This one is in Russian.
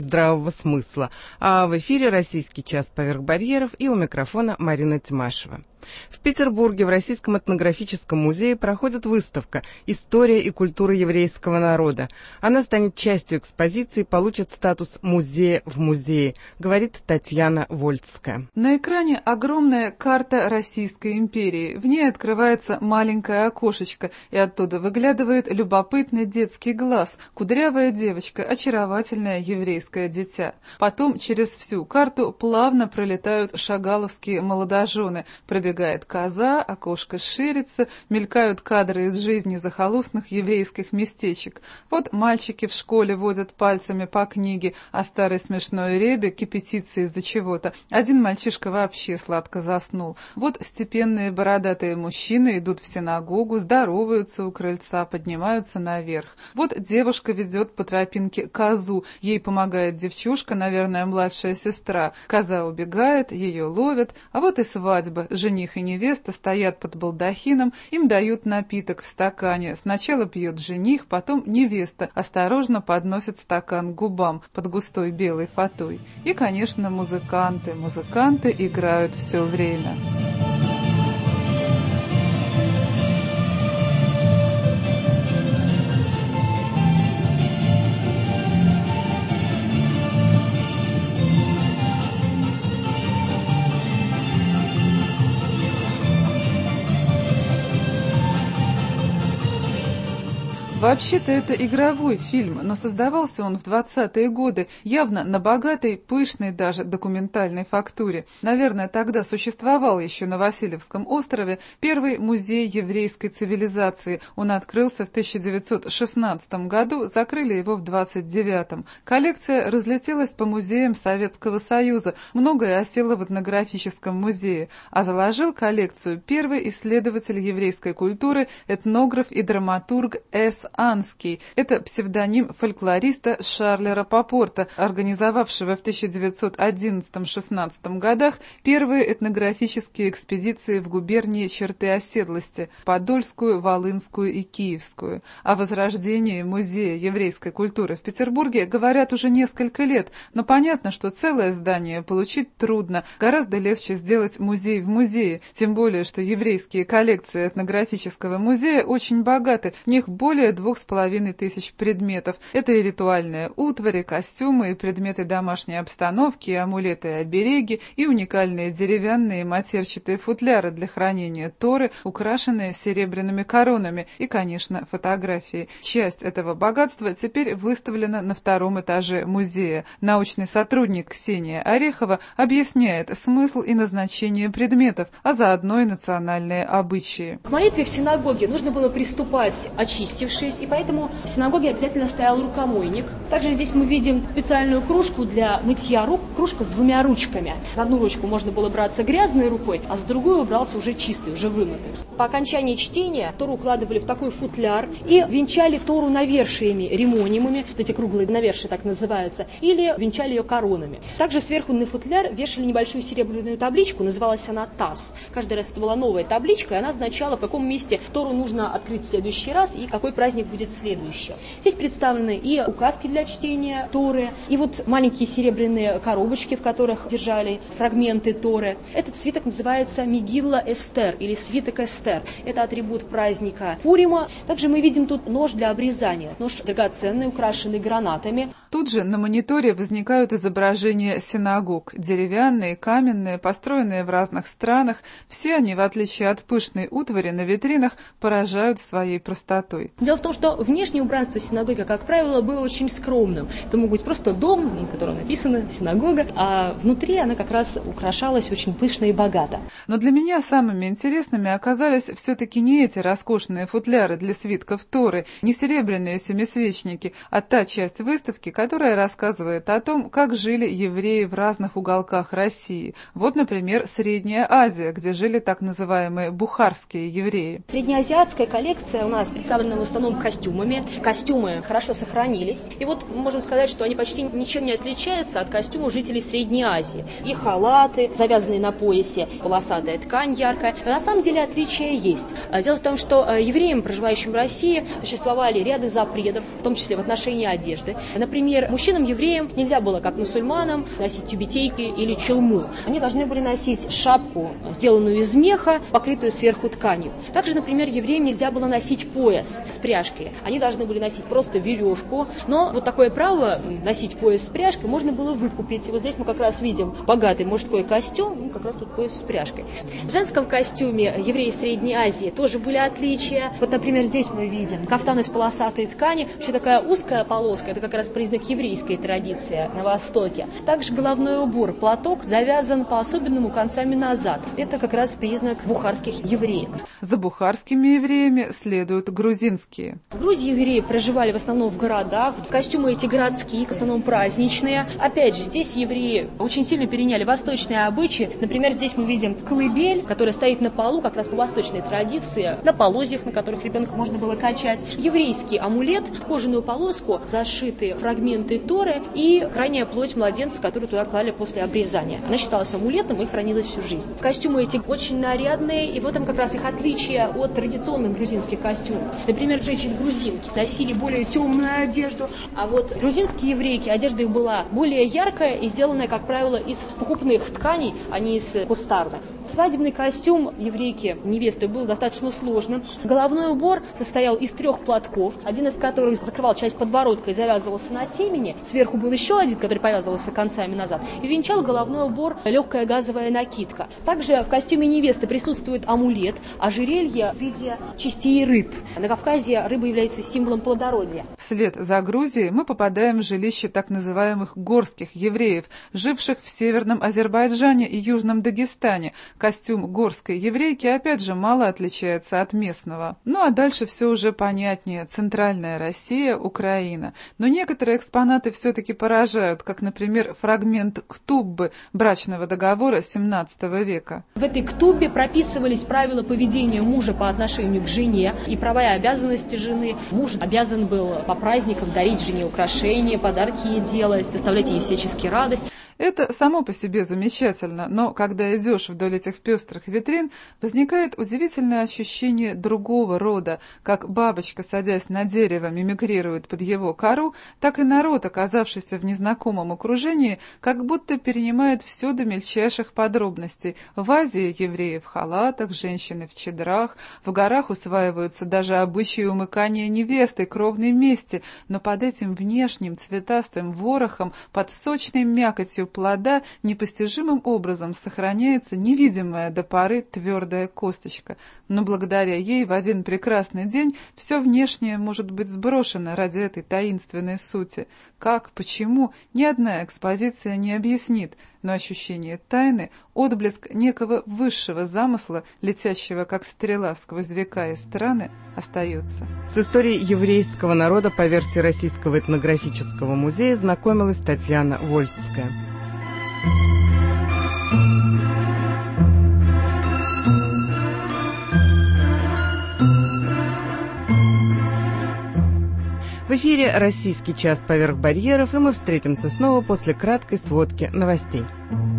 здравого смысла. А в эфире «Российский час поверх барьеров» и у микрофона Марина Тимашева. В Петербурге в Российском этнографическом музее проходит выставка «История и культура еврейского народа». Она станет частью экспозиции и получит статус «Музея в музее», говорит Татьяна Вольцкая. На экране огромная карта Российской империи. В ней открывается маленькое окошечко, и оттуда выглядывает любопытный детский глаз, кудрявая девочка, очаровательное еврейское дитя. Потом через всю карту плавно пролетают шагаловские молодожены, пробегает коза, окошко ширится, мелькают кадры из жизни захолустных еврейских местечек. Вот мальчики в школе водят пальцами по книге, а старый смешной ребе кипятится из-за чего-то. Один мальчишка вообще сладко заснул. Вот степенные бородатые мужчины идут в синагогу, здороваются у крыльца, поднимаются наверх. Вот девушка ведет по тропинке козу, ей помогает девчушка, наверное, младшая сестра. Коза убегает, ее ловят, а вот и свадьба. Жених и невеста стоят под балдахином, им дают напиток в стакане. Сначала пьет жених, потом невеста осторожно подносит стакан к губам под густой белой фатой. И, конечно, музыканты играют все время. Вообще-то это игровой фильм, но создавался он в 20-е годы, явно на богатой, пышной даже документальной фактуре. Наверное, тогда существовал еще на Васильевском острове первый музей еврейской цивилизации. Он открылся в 1916 году, закрыли его в 1929. Коллекция разлетелась по музеям Советского Союза, многое осело в этнографическом музее, а заложил коллекцию первый исследователь еврейской культуры, этнограф и драматург С. Анский. Это псевдоним фольклориста Шарля Рапопорта, организовавшего в 1911-16 годах первые этнографические экспедиции в губернии черты оседлости – Подольскую, Волынскую и Киевскую. О возрождении Музея еврейской культуры в Петербурге говорят уже несколько лет, но понятно, что целое здание получить трудно, гораздо легче сделать музей в музее, тем более, что еврейские коллекции этнографического музея очень богаты, в них более 2500 предметов. Это и ритуальные утвари, костюмы, и предметы домашней обстановки, и амулеты, и обереги, и уникальные деревянные матерчатые футляры для хранения Торы, украшенные серебряными коронами, и, конечно, фотографии. Часть этого богатства теперь выставлена на втором этаже музея. Научный сотрудник Ксения Орехова объясняет смысл и назначение предметов, а заодно и национальные обычаи. К молитве в синагоге нужно было приступать очистившись, и поэтому в синагоге обязательно стоял рукомойник. Также здесь мы видим специальную кружку для мытья рук, кружка с двумя ручками. За одну ручку можно было браться грязной рукой, а с другой брался уже чистый, уже вымытый. По окончании чтения Тору укладывали в такой футляр и венчали Тору навершиями, ремонимами, эти круглые навершия так называются, или венчали ее коронами. Также сверху на футляр вешали небольшую серебряную табличку, называлась она ТАСС. Каждый раз это была новая табличка, и она означала, в каком месте Тору нужно открыть в следующий раз и какой праздник будет следующий. Здесь представлены и указки для чтения Торы, и вот маленькие серебряные коробочки, в которых держали фрагменты Торы. Этот свиток называется Мегилла Эстер или свиток Эстер. Это атрибут праздника Пурима. Также мы видим тут нож для обрезания. Нож драгоценный, украшенный гранатами. Тут же на мониторе возникают изображения синагог. Деревянные, каменные, построенные в разных странах. Все они, в отличие от пышной утвари на витринах, поражают своей простотой. Дело в том, что внешнее убранство синагоги, как правило, было очень скромным. Это мог быть просто дом, на котором написано «синагога», а внутри она как раз украшалась очень пышно и богато. Но для меня самыми интересными оказались все-таки не эти роскошные футляры для свитков Торы, не серебряные семисвечники, а та часть выставки, которая рассказывает о том, как жили евреи в разных уголках России. Вот, например, Средняя Азия, где жили так называемые бухарские евреи. Среднеазиатская коллекция у нас представлена в основном еврейскими костюмами. Костюмы хорошо сохранились. И вот мы можем сказать, что они почти ничем не отличаются от костюмов жителей Средней Азии. И халаты, завязанные на поясе, полосатая ткань яркая. Но на самом деле отличия есть. Дело в том, что евреям, проживающим в России, существовали ряды запретов, в том числе в отношении одежды. Например, мужчинам-евреям нельзя было, как мусульманам, носить тюбетейки или челму. Они должны были носить шапку, сделанную из меха, покрытую сверху тканью. Также, например, евреям нельзя было носить пояс с пряжкой. Они должны были носить просто веревку. Но вот такое право носить пояс с пряжкой можно было выкупить. И вот здесь мы как раз видим богатый мужской костюм, как раз тут пояс с пряжкой. В женском костюме евреи Средней Азии тоже были отличия. Вот, например, здесь мы видим кафтан из полосатой ткани. Вообще такая узкая полоска, это как раз признак еврейской традиции на Востоке. Также головной убор, платок завязан по-особенному концами назад. Это как раз признак бухарских евреев. За бухарскими евреями следуют грузинские. В Грузии евреи проживали в основном в городах. Костюмы эти городские, в основном праздничные. Опять же, здесь евреи очень сильно переняли восточные обычаи. Например, здесь мы видим колыбель, которая стоит на полу, как раз по восточной традиции, на полозьях, на которых ребенка можно было качать. Еврейский амулет, в кожаную полоску зашиты фрагменты Торы и крайняя плоть младенца, которую туда клали после обрезания. Она считалась амулетом и хранилась всю жизнь. Костюмы эти очень нарядные, и в этом как раз их отличие от традиционных грузинских костюмов. Например, женщины-грузинки носили более темную одежду, а вот грузинские еврейки, одежда их была более яркая и сделанная, как правило, из покупных тканей, а не из кустарных. Свадебный костюм еврейки, невесты, был достаточно сложным. Головной убор состоял из 3 платков, один из которых закрывал часть подбородка и завязывался на темени. Сверху был еще один, который повязывался концами назад. И венчал головной убор легкая газовая накидка. Также в костюме невесты присутствует амулет, ожерелье в виде частей рыб. На Кавказе рыба является символом плодородия. Вслед за Грузией мы попадаем в жилище так называемых горских евреев, живших в Северном Азербайджане и Южном Дагестане. Костюм горской еврейки опять же мало отличается от местного. Ну а дальше все уже понятнее. Центральная Россия, Украина. Но некоторые экспонаты все-таки поражают, как, например, фрагмент ктуббы брачного договора XVII века. В этой ктуббе прописывались правила поведения мужа по отношению к жене и права и обязанности жены. Муж обязан был по праздникам дарить жене украшения, подарки ей делать, доставлять ей всячески радость. Это само по себе замечательно, но когда идешь вдоль этих пестрых витрин, возникает удивительное ощущение другого рода. Как бабочка, садясь на дерево, мимикрирует под его кору, так и народ, оказавшийся в незнакомом окружении, как будто перенимает все до мельчайших подробностей. В Азии евреи в халатах, женщины в чедрах, в горах усваиваются даже обычаи умыкания невесты, кровной мести, но под этим внешним цветастым ворохом, под сочной мякотью плода непостижимым образом сохраняется невидимая до поры твердая косточка, но благодаря ей в один прекрасный день все внешнее может быть сброшено ради этой таинственной сути. Как, почему, ни одна экспозиция не объяснит, но ощущение тайны, отблеск некого высшего замысла, летящего как стрела сквозь века и страны, остается. С историей еврейского народа по версии Российского этнографического музея знакомилась Татьяна Вольцкая. В эфире «Российский час поверх барьеров», и мы встретимся снова после краткой сводки новостей.